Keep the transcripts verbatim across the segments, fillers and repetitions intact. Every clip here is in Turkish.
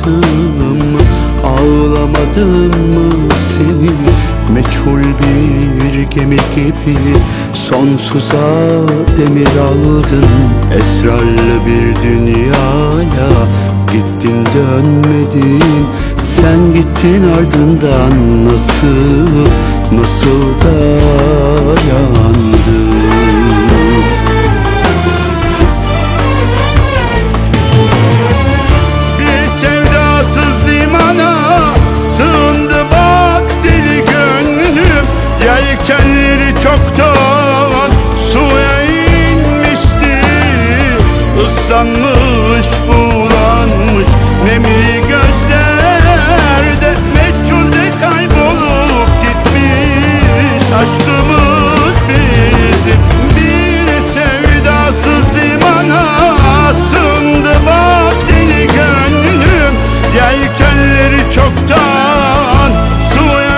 Ağlamadım mı, ağlamadım mı senin? Meçhul bir gemi gibi sonsuza demir aldın. Esrarlı bir dünyaya gittin dönmedin. Sen gittin ardından nasıl, nasıl dayandın? Yelkenleri çoktan suya inmişti. Islanmış, buğulanmış nemli gözlerde meçhulde kaybolup gitmiş aşkımız bizim. Bir sevdasız limana sığındı bak deli gönlüm. Yelkenleri çoktan suya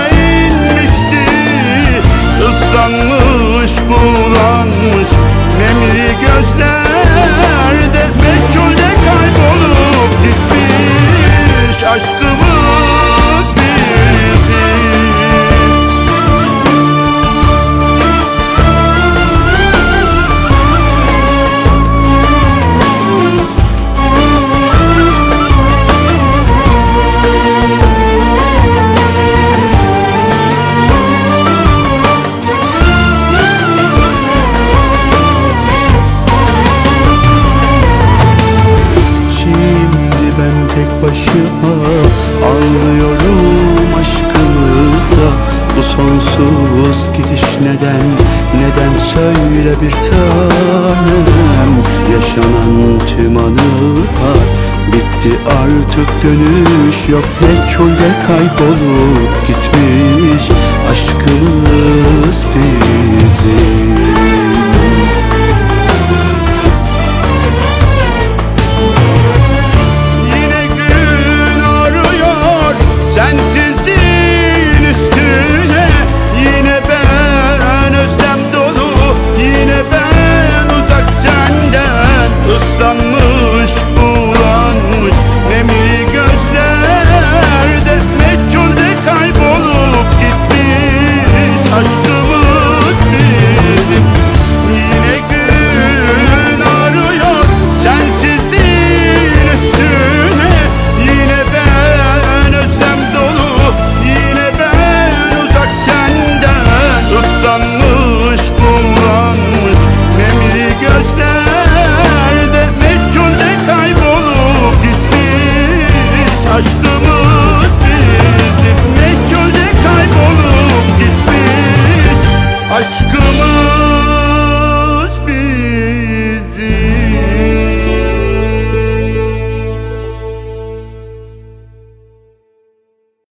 ıslanmış, buğulanmış nemli gözlerde meçhulde kaybolup gitmiş aşkımız bizim. Tek başıma ağlıyorum aşkımıza. Bu sonsuz gidiş neden, neden söyle bir tanem. Yaşanan tüm anılar bitti artık, dönüş yok. Meçhulde kaybolup gitmiş aşkımız bizim.